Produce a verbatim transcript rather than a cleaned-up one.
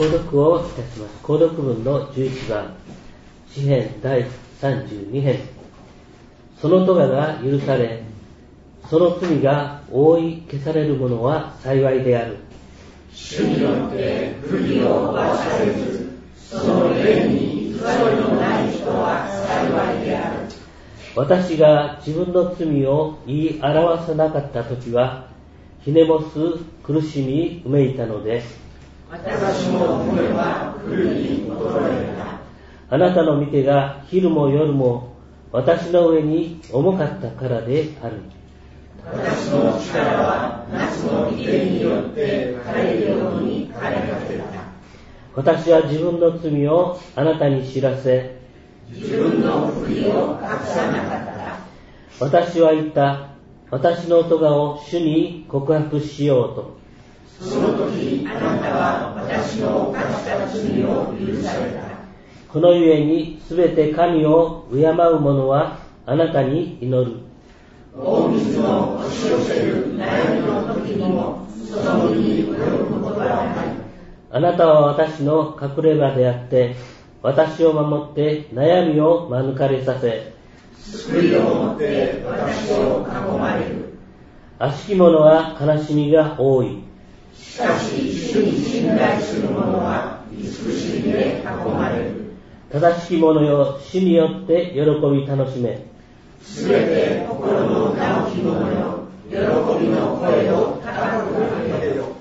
購読をいたします。購読文のじゅういちばん、詩編だいさんじゅうに編。その咎が許され、その罪が覆い消される者は幸いである。 主によって不義を罰されず、その霊に偽りのない人は幸いである。 私が自分の罪を言い表さなかったときは、ひねもす苦しみうめいたので、 私の骨は古に衰えた。 あなたの御手が昼も夜も私の上に重かったからである。 私の力は夏の御手によって枯れるように枯れかけた。 私は自分の罪をあなたに知らせ、 自分の不義を隠さなかった。 私は言った。私の咎を主に告白しようと。 その時あなたは私の犯した罪を許された。 このゆえにすべて神を敬う者はあなたに祈る。 大水の押し寄せる悩みの時にも注ぎに及ぶことはない。 あなたは私の隠れ家であって、私を守って悩みを免れさせ、 救いをもって私を囲まれる。 悪しき者は悲しみが多い。 しかし主に信頼する者は慈しみで囲まれる。 正しき者よ、主によって喜び楽しめ。 すべて心の直き者よ、喜びの声を高く上げよ。